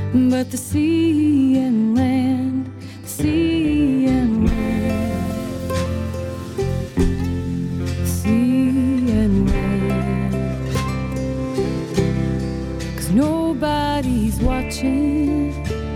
but the sea and land, the sea and land, the sea and land. 'Cause nobody's watching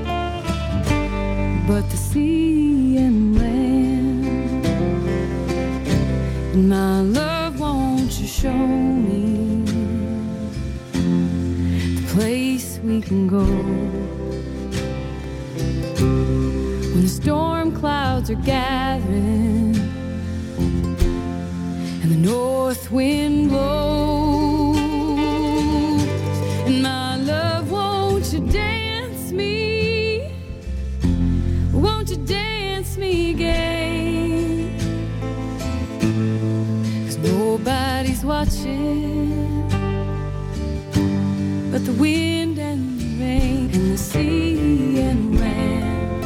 but the sea and land. And my love, won't you show me the place we can go when the storm clouds are gathering and the north wind blows? And my love, won't you dance me? Won't you dance me gay? 'Cause nobody's watching but the wind and the rain and the sea and land,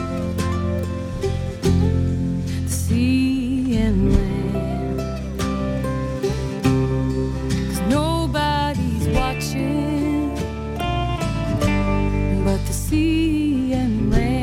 the sea and land. 'Cause nobody's watching but the sea and land.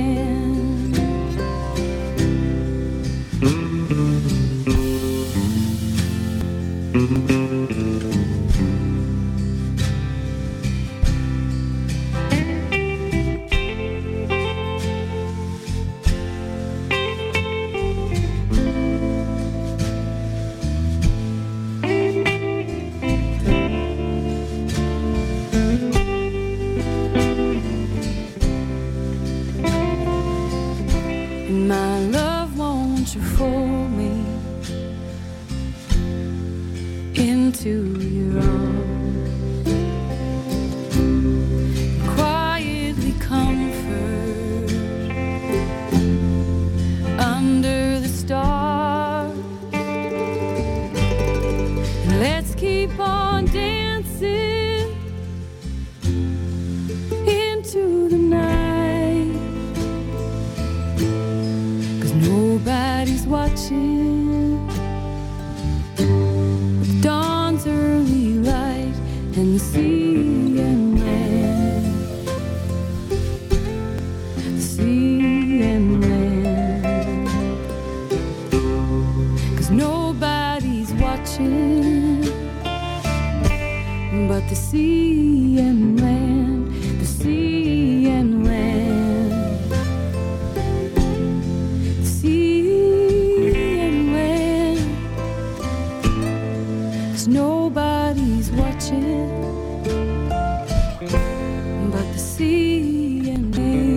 My love, won't you fold me into your arms, quietly comfort under the stars, and let's keep on dancing into the night. Nobody's watching with dawn's early light and the sea and land, the sea and land. 'Cause nobody's watching but the sea and land, the sea and land. Nobody's watching but the sea and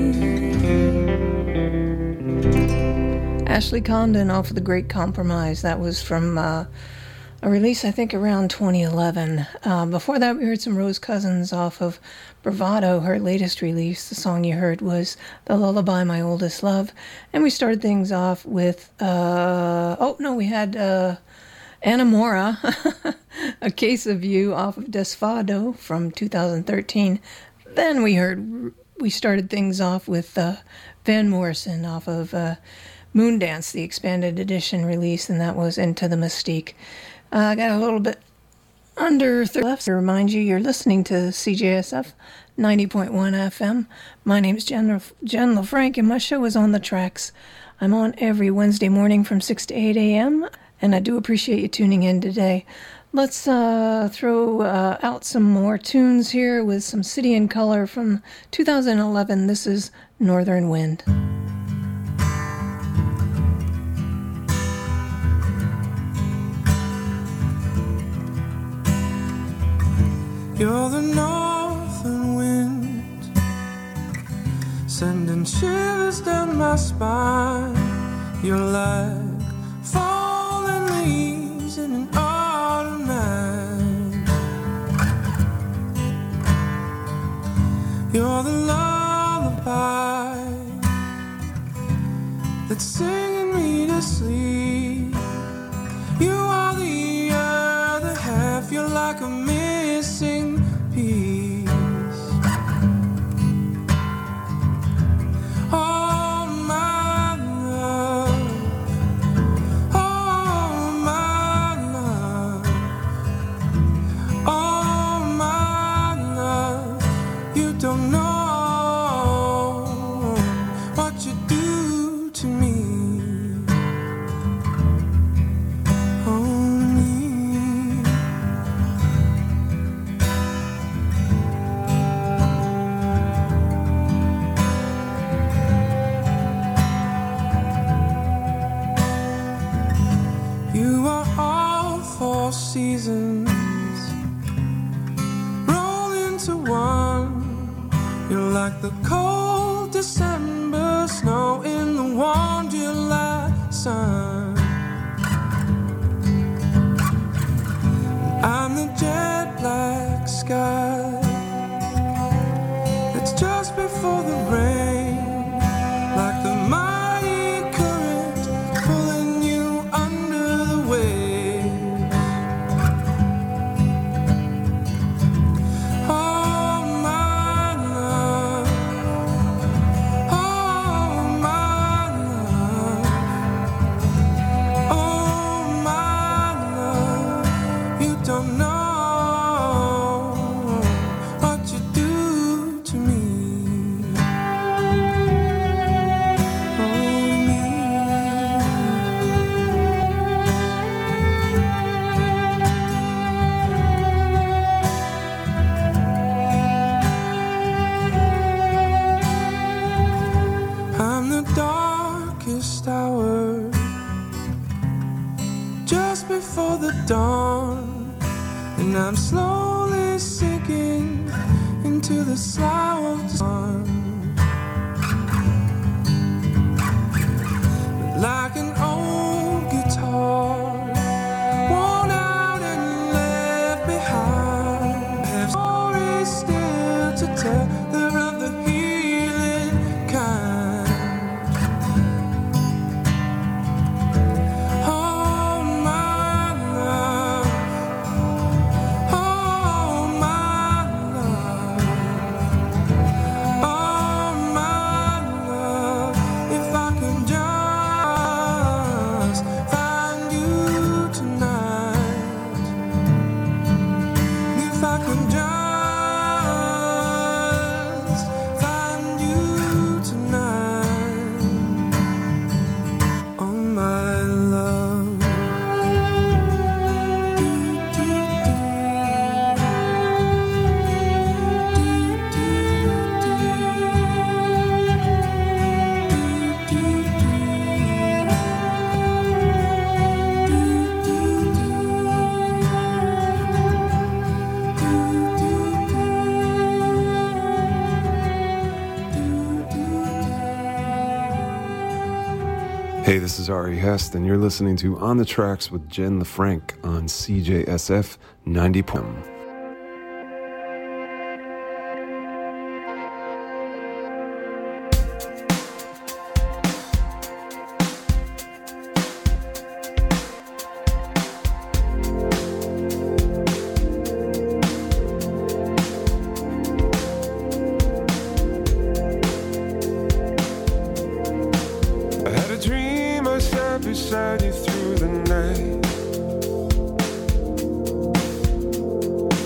land. Ashley Condon off of The Great Compromise. That was from a release, I think, around 2011. Before that, we heard some Rose Cousins off of Bravado, her latest release. The song you heard was The Lullaby, My Oldest Love. And we started things off with, we had Anna Mora, A Case of You off of Desfado from 2013. Then we started things off with Van Morrison off of Moondance, the expanded edition release, and that was Into the Mystique. I got a little bit under 30 left to remind you, you're listening to CJSF 90.1 FM. My name's Jen LaFranc, and my show is On the Tracks. I'm on every Wednesday morning from 6 to 8 a.m., and I do appreciate you tuning in today. Let's throw out some more tunes here with some City and Color from 2011. This is Northern Wind. You're the northern wind, sending shivers down my spine. You're like falling leaves in an autumn night. You're the lullaby that's singing me to sleep. You are the other half. You're like a missing piece. Oh my love, oh my love, oh my love. You don't know You're like the cold December snow in the warm July sun. I'm the jet black sky that's just before the rain, like the mighty current pulling you under the waves. Oh my love, oh my love, oh my love, you don't know what you do to me. I'm the darkest hour, just before the dawn, and I'm slowly sinking into the slough of the sun. Like an old guitar, worn out and left behind, I have stories still to tell, they're of the healing kind. Oh my love, oh my love, oh my love, if I can just find you tonight, if I can just find you tonight, oh my love. Hey, this is Ari Hest, and you're listening to On the Tracks with Jen LaFranc on CJSF 90. I had a dream I sat beside you through the night.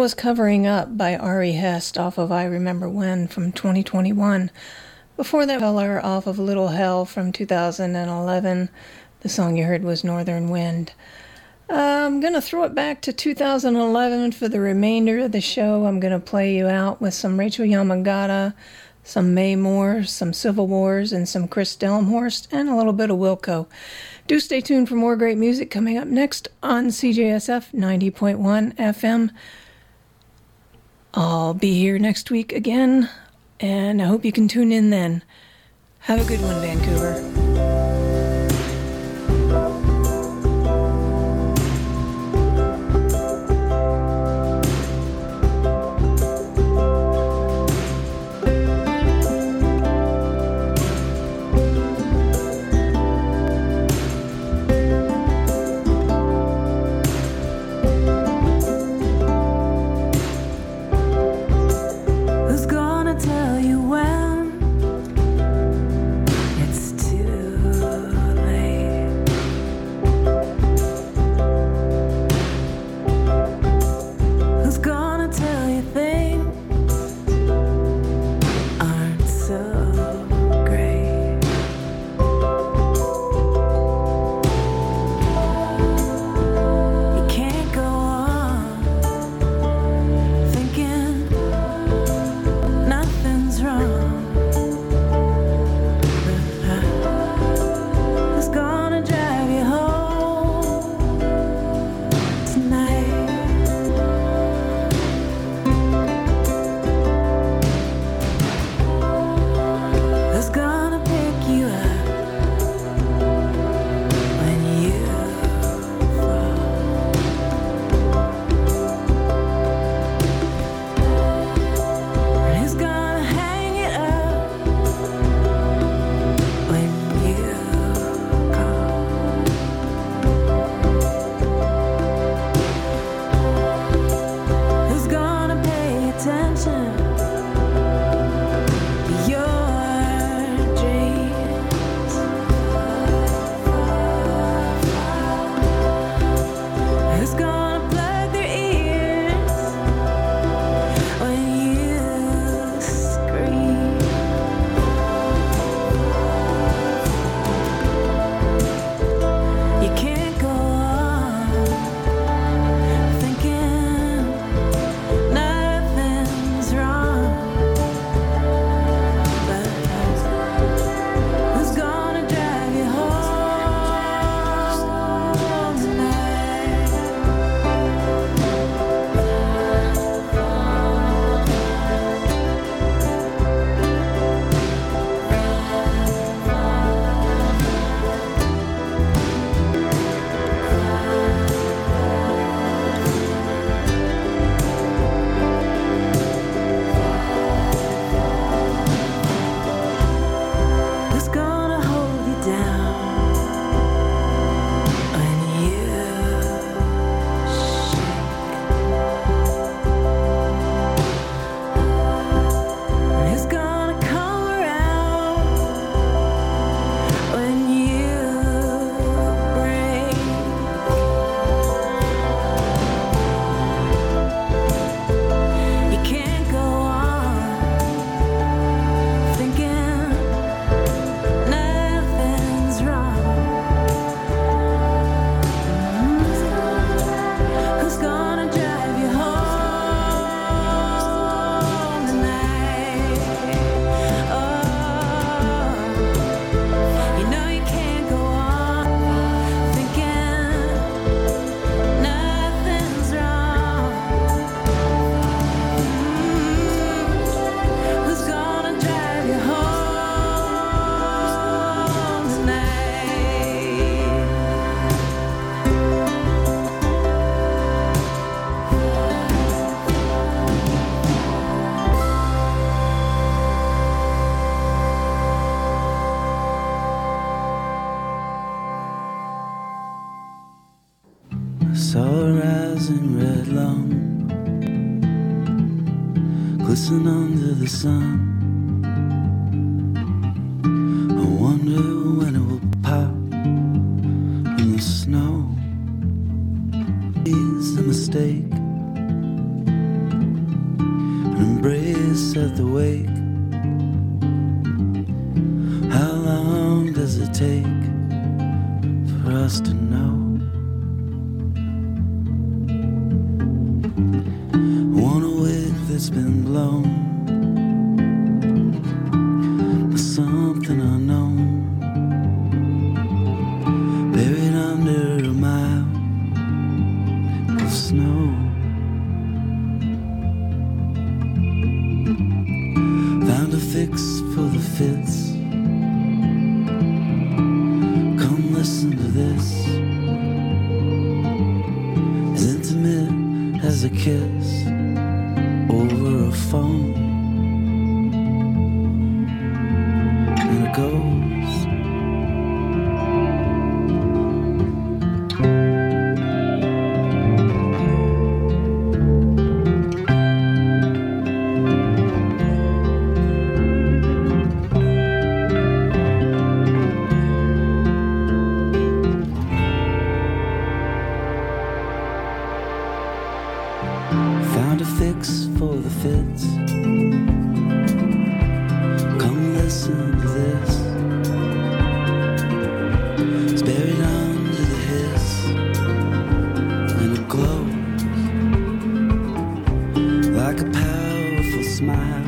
was Covering Up by Ari Hest off of I Remember When from 2021. Before that, Color off of Little Hell from 2011. The song you heard was Northern Wind. I'm going to throw it back to 2011 for the remainder of the show. I'm going to play you out with some Rachel Yamagata, some Mae Moore, some Civil Wars, and some Chris Delmhorst, and a little bit of Wilco. Do stay tuned for more great music coming up next on CJSF 90.1 FM. I'll be here next week again, and I hope you can tune in then. Have a good one, Vancouver. Tell you when Saw her eyes in red long, glisten under the sun. I wonder when it will pop in the snow. Is a mistake. face at the wake. How long does it take for us to know? Want a wig that's been blown by something unknown, buried under a mile of snow. Found a fix for the fits. Come listen to this. As intimate as a kiss over a phone. And it goes. Found a fix for the fits. Come listen to this. It's buried under the hiss, and it glows like a powerful smile.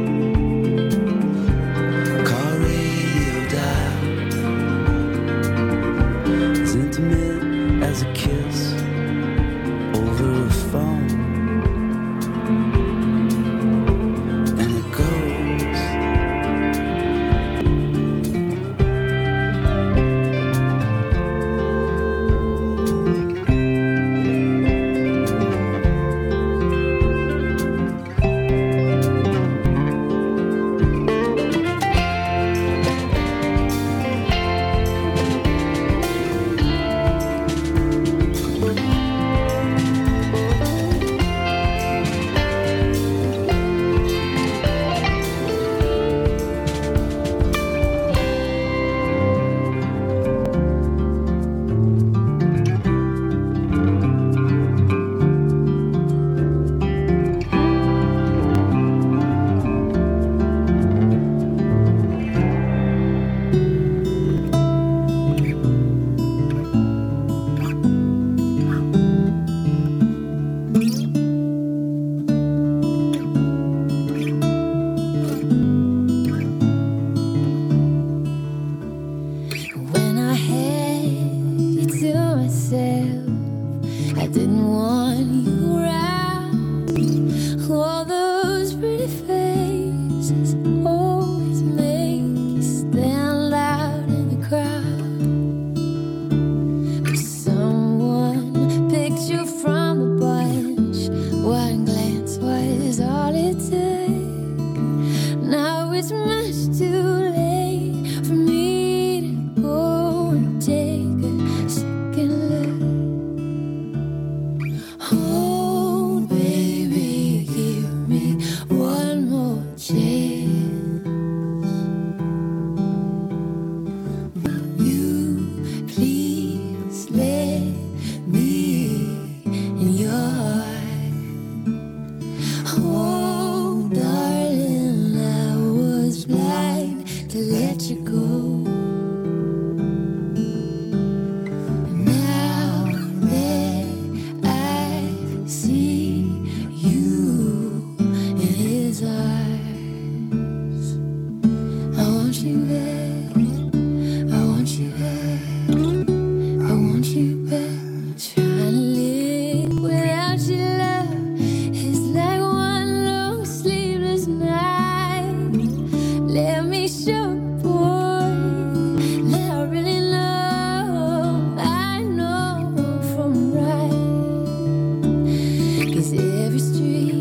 Car radio dial, as intimate as a kiss over a phone.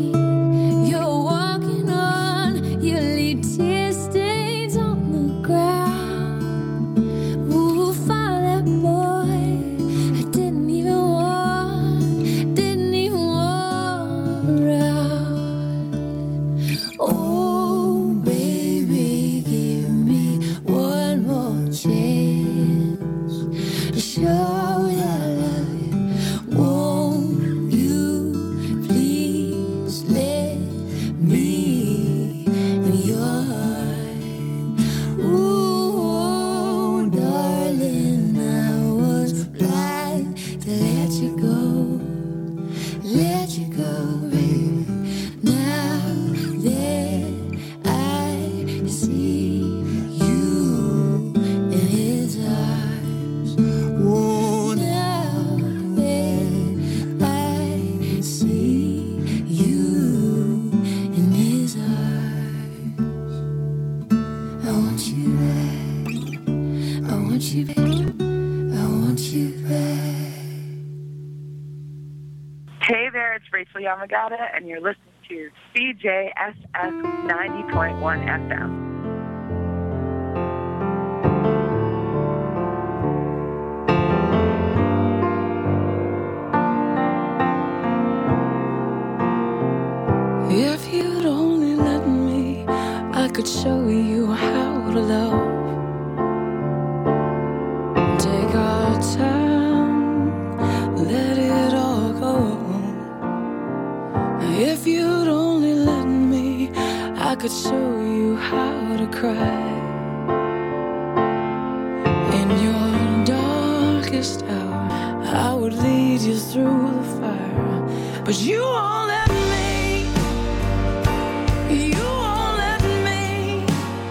Tear stains on the ground. want you back. I want you back. Hey there, it's Rachel Yamagata, and you're listening to CJSF 90.1 FM. If you'd only let me, I could show you how to love. Take our time, let it all go. If you'd only let me, I could show you how to cry. In your darkest hour, I would lead you through the fire. But you won't let me. You won't let me.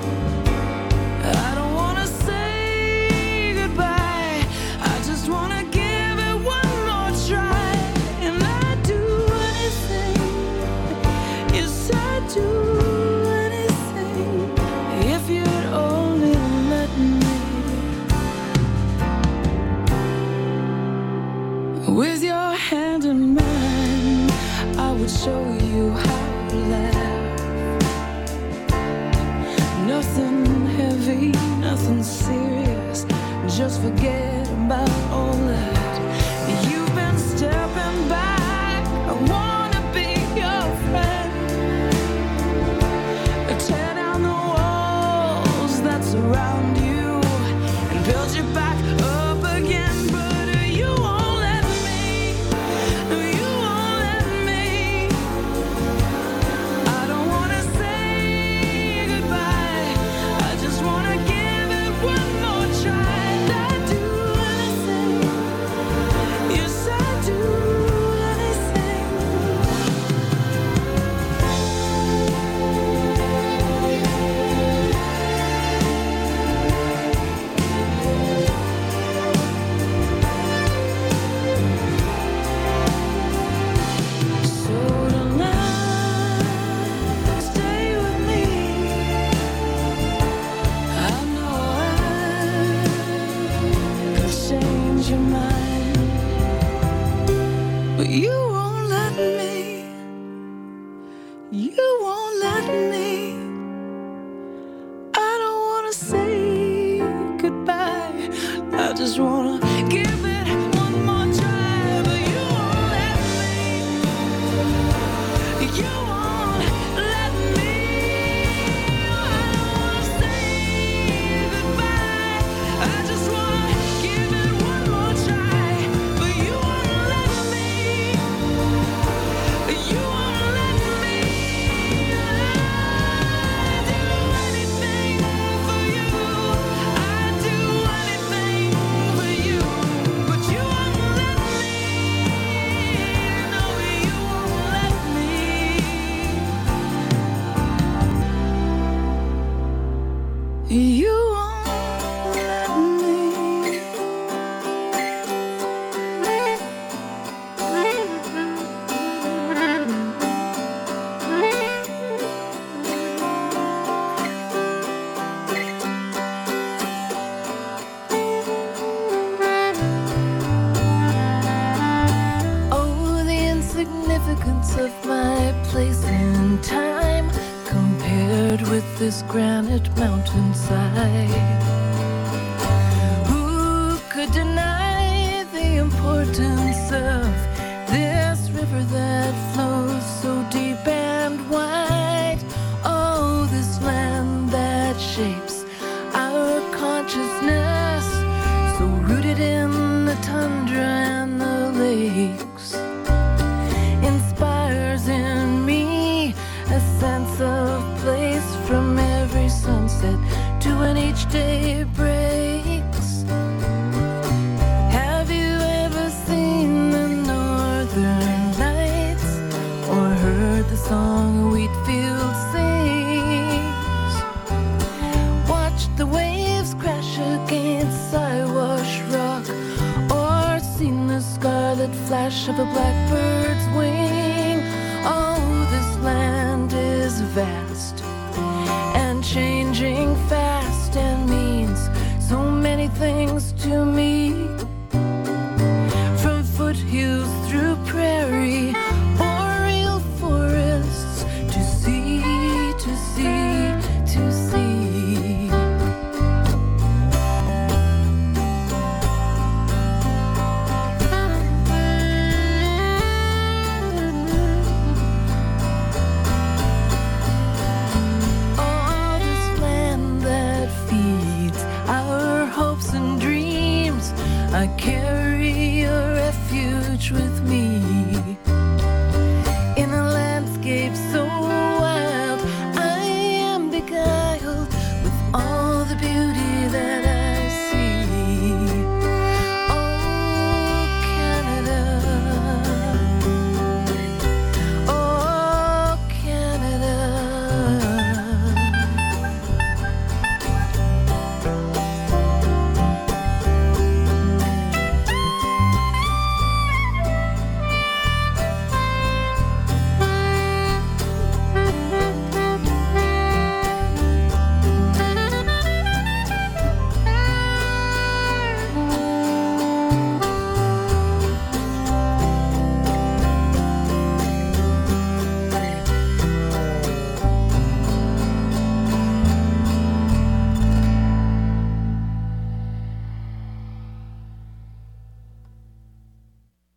I don't wanna say goodbye. I just wanna give it one more try. And I'd do anything. Yes, I'd do anything. If you'd only let me. With your hand in mine, I would show you how to laugh. Nothing heavy, nothing serious. Just forget about all that. You've been stepping back. I wanna be your friend. Tear down the walls that surround you and build you back up again. But you won't let me. You won't let me. I don't wanna say goodbye. I just wanna give it one more try. I'd do anything. Yes, I'd do anything. So tonight, stay with me. I know I could change your mind, but you won't let me. You won't let me. I don't wanna say goodbye. I just wanna give it one more try, but you won't let me. You won't let me. I don't wanna say goodbye. I just wanna give it one more try, but you won't let me. You won't let me. I'd do anything for you. I'd do anything for you, but you won't let me. No, you won't let me. You won't let Oh, the insignificance of my place in time compared with this granite mountainside. Who could deny the importance of this river that flows so deep and wide? Oh, this land that shapes our consciousness, so rooted in the tundra and the lakes, inspires in me a sense of place from every sunset to when each day breaks. Have you ever seen the northern lights or heard the song a wheat field sings? Watched the waves crash against Siwash Rock or seen the scarlet flash of a blackbird's wing. Oh, this land is vast and changing fast and means so many things to me. From foothills through prairie, boreal forests, to sea, to sea, to sea. All this land that feeds our hopes and dreams, I carry a refuge with me.